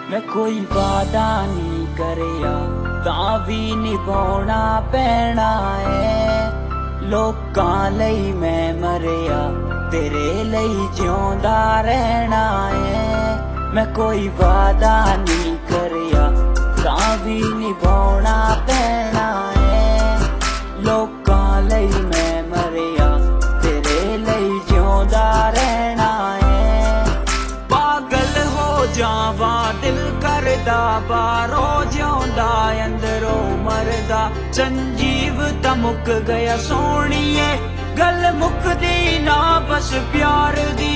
मैं कोई वादा नहीं करिया तां भी निभाना पैना है। लोकां लई मैं मरिया तेरे लई जिउंदा रहना है। मैं कोई वादा नहीं करिया तां भी निभाना पैना है। लोकां लई मैं मरिया तेरे लई जिउंदा रहना है। पागल हो जावा दिल करदा बारों जिउंदा अंदरों मरदा। संजीव ता मुक गया सोहणीए गल मुकदी ना बस प्यार दी।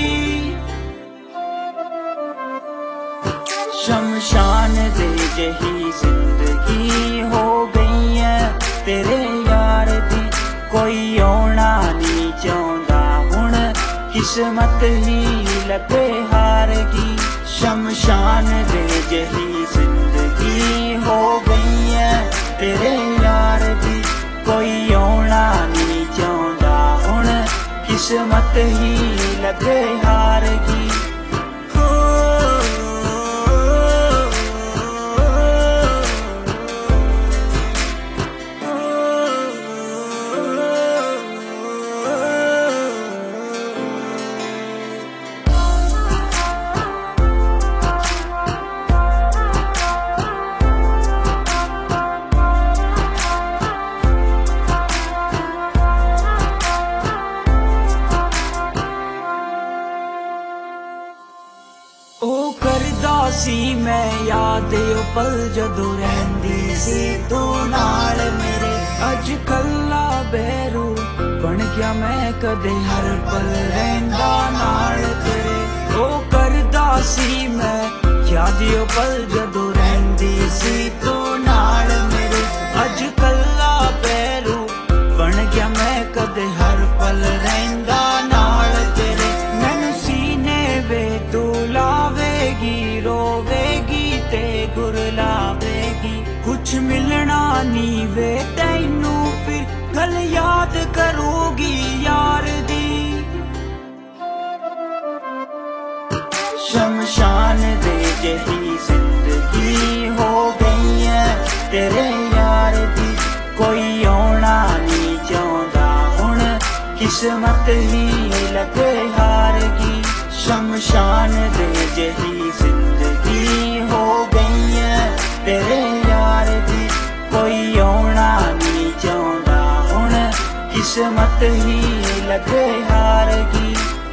शमशान दे जही जिंदगी हो गई है तेरे यार दी। कोई आना नहीं चाहता हुण किस्मत ही लगे हार की। शमशान दे जही जिंदगी हो गई है तेरे यार दी। कोई आना नहीं चाहता हुण किस्मत ही लगे हार की। सी मैं याद ओ पल जदों रहिंदी सी तू नाल मेरे। अज कल्ला बैरू बन गया मैं कदे हर पल रहिंदा नाल तेरे। ओ करदा सी मैं याद ओ पल जदों रहिंदी सी तू नाल मेरे। अज कल्ला बैरू बन गया मैं कदे हर पल रहिंदा नाल तेरे। मैनू सीने वे तू लावेगी रोवेगी ते गुरलावेगी। कुछ मिलना नहीं वे तैनू फिर गल याद करूगी यार दी। शमशान दे जही जिंदगी हो गई है तेरे यार दी। कोई आना नहीं चाहता हुण किस्मत ही लगे हार की। शमशान दे जही जिंदगी हो गई है तेरे यार दी। कोई आना नहीं चाहता हुण किस्मत ही लगे हार की।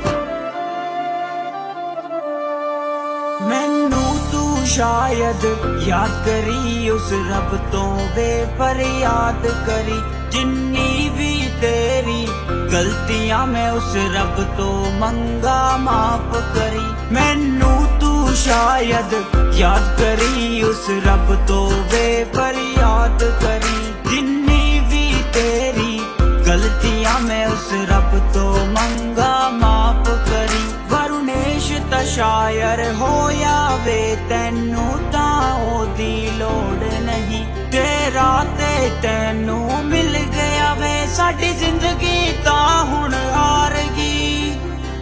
मैनू तू शायद याद करी उस रब तो वे पर याद करी। जिन्नी भी तेरी गलतियां मैं उस रब तो मंगा माफ करी। मैनू तू शायद याद करी उस रब तो वे पर याद करी। जिन्नी भी तेरी गलतियां मैं उस रब तो मंगा माफ करी। वरुणेश ता शायर होया वे तैनू तां ओदी लोड़ नहीं। तेरा ते तैनू मिल गया वे साडी जिंदगी तां हुण हार गई।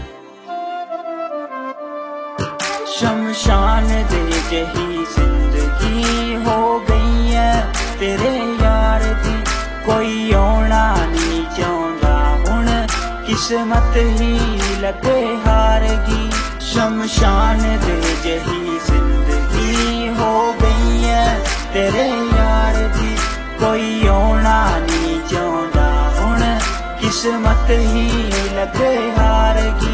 शमशान दे जही जिंदगी हो गई है तेरे यार दी। कोई आना नहीं चाहता हुण किस्मत ही लगे हार की। शमशान दे जही जिंदगी हो गई है तेरे यार दी। कोई आना नहीं चाहता हुण किस्मत ही लगे हार की।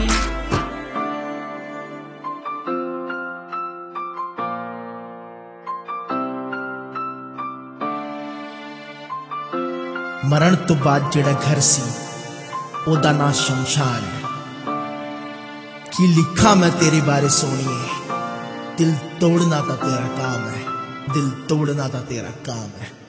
मरण तो बाद जेड़ा घर सी ओदा ना शमशान है। कि लिखा मैं तेरे बारे सोनिए दिल तोड़ना ता तेरा काम है। दिल तोड़ना ता तेरा काम है।